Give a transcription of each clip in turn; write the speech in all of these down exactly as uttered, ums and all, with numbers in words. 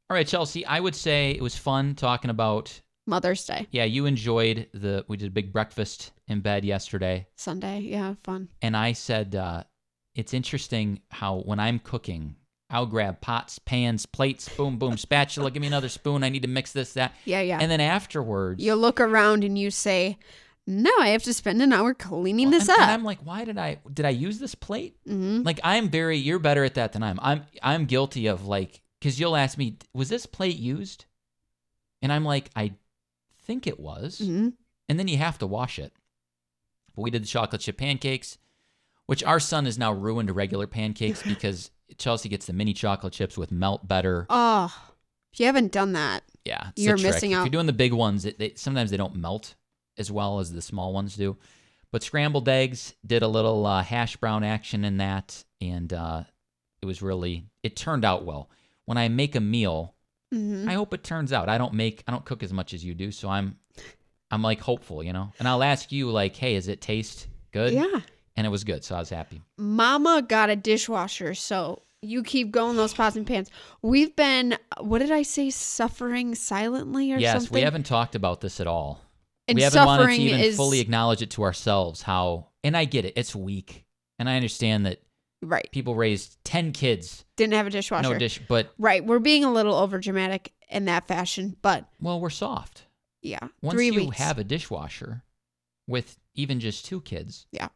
All right, Chelsea, I would say it was fun talking about... Mother's Day. Yeah, you enjoyed the... We did a big breakfast in bed yesterday. Sunday, yeah, fun. And I said, uh, it's interesting how when I'm cooking, I'll grab pots, pans, plates, boom, boom, spatula, give me another spoon. I need to mix this, that. Yeah, yeah. And then afterwards... You look around and you say, no, I have to spend an hour cleaning well, this and, up. And I'm like, why did I... Did I use this plate? Mm-hmm. Like, I'm very... You're better at that than I am. I'm, I'm guilty of, like... Because you'll ask me, was this plate used? And I'm like, I think it was. Mm-hmm. And then you have to wash it. But we did the chocolate chip pancakes, which our son has now ruined regular pancakes because Chelsea gets the mini chocolate chips with melt better. Oh, if you haven't done that, yeah, it's you're a trick. missing out. If you're doing the big ones, it, they, sometimes they don't melt as well as the small ones do. But scrambled eggs, did a little uh, hash brown action in that, and uh, it was really, it turned out well. When I make a meal, mm-hmm. I hope it turns out. I don't make, I don't cook as much as you do, so I'm, I'm like hopeful, you know. And I'll ask you, like, hey, does it taste good? Yeah. And it was good, so I was happy. Mama got a dishwasher, so you keep going those pots and pans. We've been, what did I say, suffering silently or yes, something? Yes, we haven't talked about this at all. And we haven't wanted to even is... fully acknowledge it to ourselves. How, and I get it, it's weak, and I understand that. Right. People raised ten kids. Didn't have a dishwasher. No dish, but... Right. We're being a little overdramatic in that fashion, but... Well, we're soft. Yeah. Once three you weeks. have a dishwasher with even just two kids... Yeah.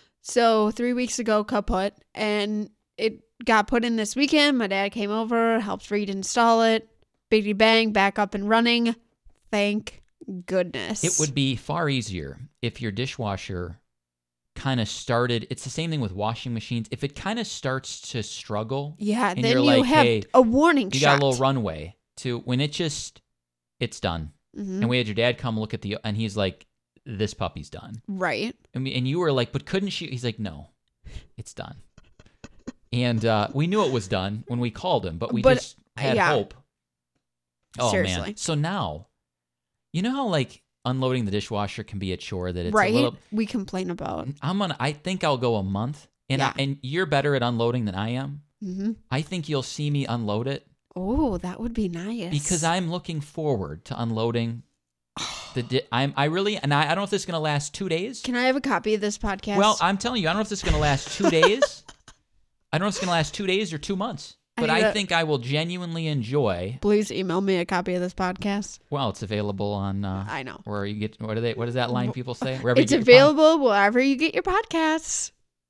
So three weeks ago, kaput, and it got put in this weekend. My dad came over, helped Reed install it. Biggie bang, back up and running. Thank goodness. It would be far easier if your dishwasher... kind of started, it's the same thing with washing machines. If it kind of starts to struggle, yeah, and then you're you like, have hey, a warning you shot. got a little runway to when it just, it's done. Mm-hmm. And we had your dad come look at the, and he's like, this puppy's done. Right. And, we, and you were like, but couldn't she? He's like, no, it's done. And uh, we knew it was done when we called him, but we but, just had yeah. hope. Oh, Seriously. man. So now, you know how like, unloading the dishwasher can be a chore that it's right. a little... We complain about. I'm gonna. I think I'll go a month, and yeah. I, and you're better at unloading than I am. Mm-hmm. I think you'll see me unload it. Oh, that would be nice. Because I'm looking forward to unloading the. Di- I'm. I really, and I, I don't know if this is gonna last two days. Can I have a copy of this podcast? Well, I'm telling you, I don't know if this is gonna last two days. I don't know if it's gonna last two days or two months. But I, I think I will genuinely enjoy. Please email me a copy of this podcast. Well, it's available on. Uh, I know where you get. What are they? What is that line people say? Wherever it's you get available wherever you get your podcasts.